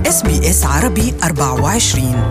SBS عربي 24.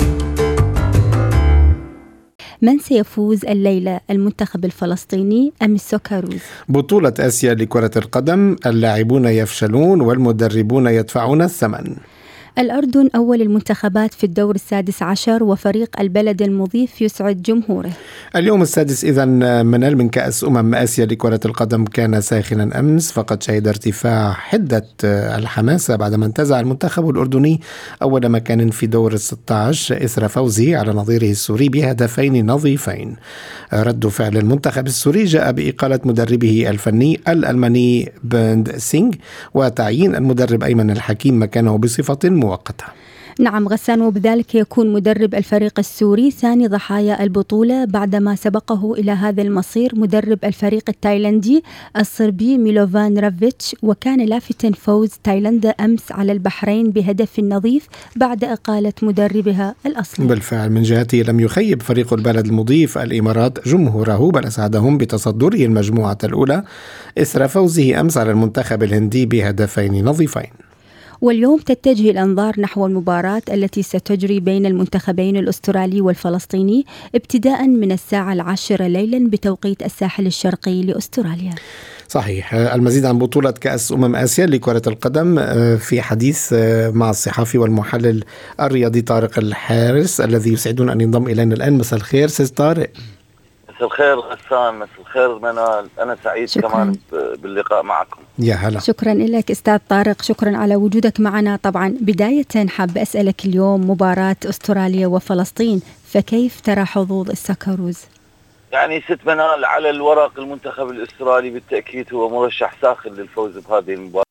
من سيفوز الليلة، المنتخب الفلسطيني أم السوكاروز؟ بطولة آسيا لكرة القدم، اللاعبون يفشلون والمدربون يدفعون الثمن. الأردن أول المنتخبات في الدور السادس عشر، وفريق البلد المضيف يسعد جمهوره. اليوم السادس إذن من كأس آسيا لكرة القدم كان ساخنا أمس، فقد شهد ارتفاع حدة الحماسة بعدما انتزع المنتخب الأردني أول مكان في دور 16 إثر فوزه على نظيره السوري بهدفين نظيفين. رد فعل المنتخب السوري جاء بإقالة مدربه الفني الألماني بند سينغ وتعيين المدرب أيمن الحكيم مكانه بصفة مؤقتة. نعم غسان، وبذلك يكون مدرب الفريق السوري ثاني ضحايا البطولة بعدما سبقه إلى هذا المصير مدرب الفريق التايلندي الصربي ميلوفان رافيتش، وكان لافتا فوز تايلندا أمس على البحرين بهدف نظيف بعد إقالة مدربها الأصلي. بالفعل من جهته لم يخيب فريق البلد المضيف الإمارات جمهوره، بل أسعدهم بتصدره المجموعة الأولى إثر فوزه أمس على المنتخب الهندي بهدفين نظيفين. واليوم تتجه الأنظار نحو المباراة التي ستجري بين المنتخبين الأسترالي والفلسطيني ابتداء من الساعة 10 ليلا بتوقيت الساحل الشرقي لأستراليا. صحيح. المزيد عن بطولة كأس آسيا لكرة القدم في حديث مع الصحفي والمحلل الرياضي طارق الحارس الذي يسعدون أن ينضم إلينا الآن. مساء الخير سيد طارق. مساء الخير غسان، مساء الخير منال، أنا سعيد شكراً. كمان باللقاء معكم. يا هلا. شكرا لك أستاذ طارق، شكرا على وجودك معنا. طبعا بداية حاب أسألك اليوم مباراة أستراليا وفلسطين، فكيف ترى حظوظ السكروز؟ يعني ست منال، على الورق المنتخب الأسترالي بالتأكيد هو مرشح ساخن للفوز بهذه المباراة.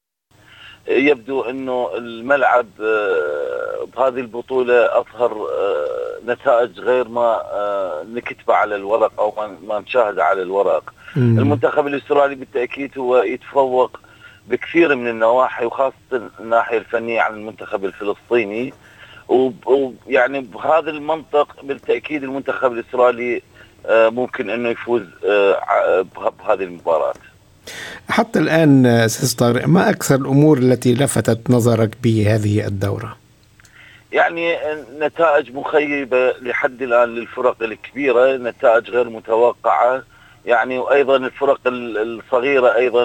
يبدو أنه الملعب بهذه البطولة أظهر نتائج غير ما نكتب على الورق أو ما نشاهد على الورق. المنتخب الأسترالي بالتأكيد هو يتفوق بكثير من النواحي، وخاصة الناحية الفنية عن المنتخب الفلسطيني، ويعني بهذا المنطق بالتأكيد المنتخب الأسترالي ممكن أنه يفوز بهذه المباراة. حتى الآن سيد طارق، ما أكثر الأمور التي لفتت نظرك بهذه الدورة؟ يعني نتائج مخيبة لحد الآن للفرق الكبيرة، نتائج غير متوقعة يعني، وأيضا الفرق الصغيرة أيضا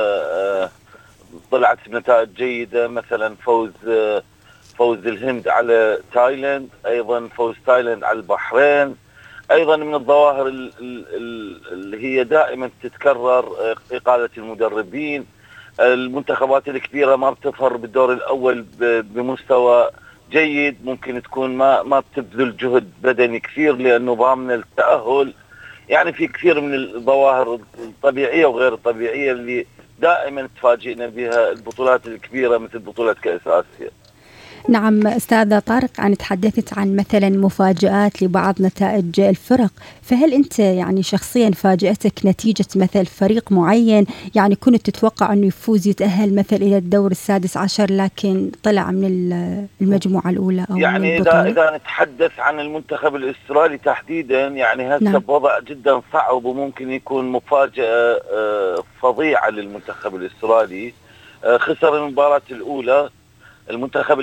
طلعت بنتائج جيدة، مثلا فوز الهند على تايلاند، أيضا فوز تايلاند على البحرين. أيضا من الظواهر اللي هي دائما تتكرر إقالة المدربين. المنتخبات الكبيرة ما بتظهر بالدور الأول بمستوى جيد، ممكن تكون ما بتبذل جهد بدني كثير لأنه ضامن التأهل. يعني في كثير من الظواهر الطبيعية وغير الطبيعية اللي دائما تفاجئنا بها البطولات الكبيرة مثل بطولة كأس آسيا. نعم أستاذ طارق، أنا تحدثت عن مثلا مفاجآت لبعض نتائج الفرق، فهل أنت يعني شخصيا فاجأتك نتيجة مثل فريق معين، يعني كنت تتوقع أنه يفوز يتأهل مثل إلى الدور السادس عشر لكن طلع من المجموعة الأولى أو يعني من البطولة؟ إذا نتحدث عن المنتخب الأسترالي تحديدا، يعني هذا نعم. وضع جدا صعب وممكن يكون مفاجأة فظيعة للمنتخب الأسترالي. خسر المباراة الأولى. المنتخب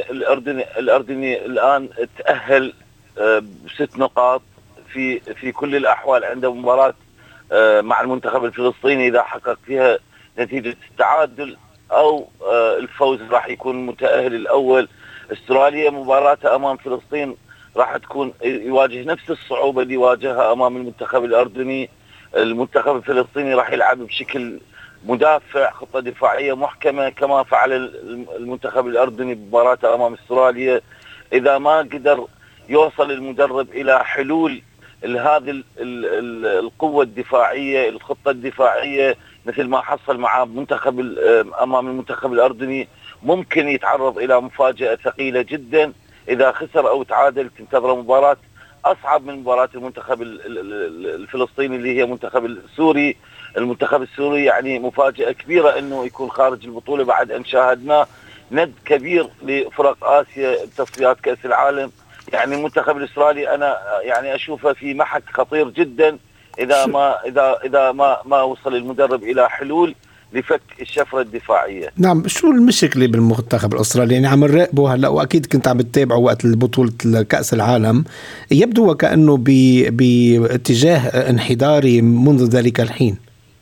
الأردني الآن تأهل ب6 نقاط في كل الأحوال. عنده مباراة مع المنتخب الفلسطيني، إذا حقق فيها نتيجة التعادل أو الفوز راح يكون متأهل الأول. استراليا مباراتها أمام فلسطين راح تكون يواجه نفس الصعوبة اللي واجهها أمام المنتخب الأردني. المنتخب الفلسطيني راح يلعب بشكل مدافع، خطة دفاعية محكمة كما فعل المنتخب الأردني بمباراته أمام استراليا. إذا ما قدر يوصل المدرب إلى حلول هذه القوة الدفاعية، الخطة الدفاعية مثل ما حصل مع أمام المنتخب الأردني، ممكن يتعرض إلى مفاجأة ثقيلة جدا. إذا خسر أو تعادل تنتظر مباراة أصعب من مباراة المنتخب الفلسطيني اللي هي المنتخب السوري. المنتخب السوري يعني مفاجأة كبيرة أنه يكون خارج البطولة بعد أن شاهدنا ند كبير لفرق آسيا تصفيات كأس العالم. يعني المنتخب الأسترالي أنا يعني أشوفه في محك خطير جدا إذا ما وصل المدرب إلى حلول لفك الشفرة الدفاعية. نعم، شو المشكلة بالمنتخب الأسترالي؟ يعني عم نراقبه هلا، وأكيد كنت عم بتتابعه وقت بطولة كأس العالم، يبدو وكأنه باتجاه انحداري منذ ذلك الحين.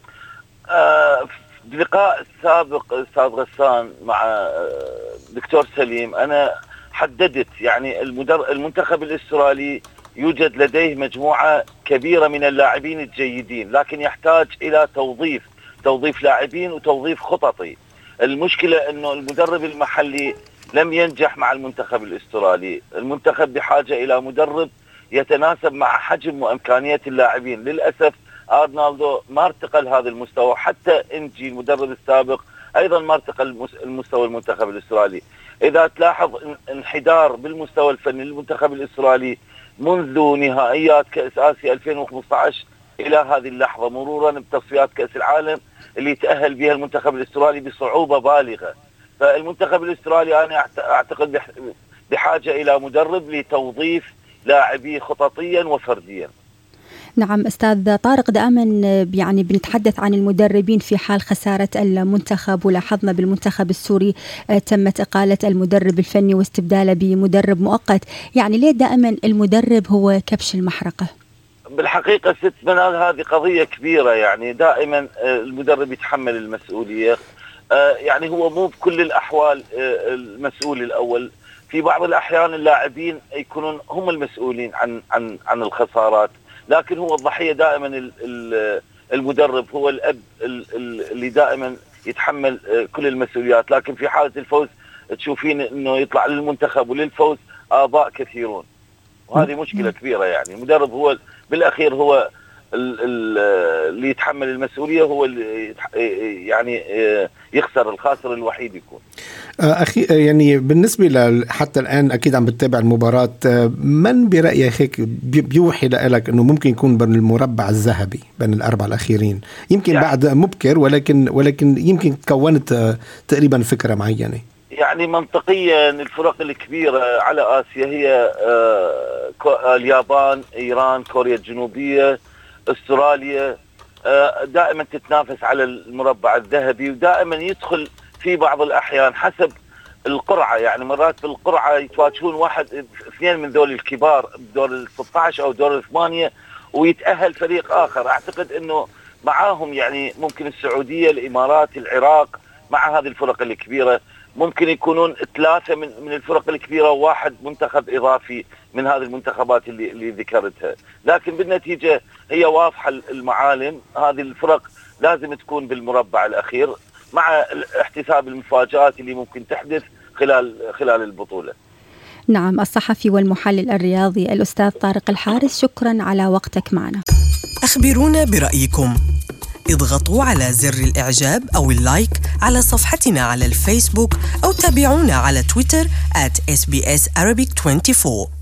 بلقاء السابق أستاذ غسان مع دكتور سليم أنا حددت يعني المنتخب الأسترالي يوجد لديه مجموعة كبيرة من اللاعبين الجيدين، لكن يحتاج إلى توظيف لاعبين وتوظيف خططي. المشكلة أنه المدرب المحلي لم ينجح مع المنتخب الأسترالي. المنتخب بحاجة إلى مدرب يتناسب مع حجم وإمكانية اللاعبين. للأسف أرنالدو ما ارتقى لهذا المستوى، حتى إنجي المدرب السابق أيضا ما ارتقى المستوى المنتخب الأسترالي. إذا تلاحظ انحدار بالمستوى الفني للمنتخب الأسترالي منذ نهائيات كأس آسيا 2015 إلى هذه اللحظة، مرورا بتصفيات كأس العالم اللي تأهل بها المنتخب الأسترالي بصعوبة بالغة. فالمنتخب الأسترالي أنا أعتقد بحاجة إلى مدرب لتوظيف لاعبيه خططيا وفرديا. نعم أستاذ طارق، دائما يعني بنتحدث عن المدربين في حال خسارة المنتخب، ولاحظنا بالمنتخب السوري تمت إقالة المدرب الفني واستبداله بمدرب مؤقت. يعني ليه دائما المدرب هو كبش المحرقة؟ بالحقيقة ست منال هذه قضية كبيرة، يعني دائما المدرب يتحمل المسؤولية. يعني هو مو بكل الأحوال المسؤول الأول، في بعض الأحيان اللاعبين يكونون هم المسؤولين عن الخسارات، لكن هو الضحية دائما المدرب هو الأب اللي دائما يتحمل كل المسؤوليات. لكن في حالة الفوز تشوفين انه يطلع للمنتخب وللفوز آباء كثيرون، وهذه مشكلة كبيرة. يعني المدرب هو بالأخير هو اللي يتحمل المسؤولية، هو اللي يعني يخسر، الخاسر الوحيد يكون. أخي يعني بالنسبة حتى الآن أكيد عم بتتابع المباراة، من برأيك هيك بيوحي لك أنه ممكن يكون بين المربع الذهبي بين الأربعة الأخيرين؟ يمكن يعني بعد مبكر، ولكن يمكن تكونت تقريبا فكرة معينة. يعني منطقيا الفرق الكبيرة على آسيا هي اليابان، إيران، كوريا الجنوبية، استراليا، دائما تتنافس على المربع الذهبي، ودائما يدخل في بعض الأحيان حسب القرعة. يعني مرات بالقرعة يتواجهون واحد اثنين من ذول الكبار بدور 16 أو دور 8 ويتأهل فريق آخر. أعتقد أنه معاهم يعني ممكن السعودية، الإمارات، العراق، مع هذه الفرق الكبيرة ممكن يكونون 3 من الفرق الكبيرة وواحد منتخب إضافي من هذه المنتخبات اللي ذكرتها. لكن بالنتيجة هي واضحة المعالم، هذه الفرق لازم تكون بالمربع الأخير مع احتساب المفاجآت اللي ممكن تحدث خلال البطولة. نعم، الصحفي والمحلل الرياضي الأستاذ طارق الحارس، شكرا على وقتك معنا. أخبرونا برأيكم، اضغطوا على زر الإعجاب أو اللايك على صفحتنا على الفيسبوك، أو تابعونا على تويتر @SBS Arabic 24.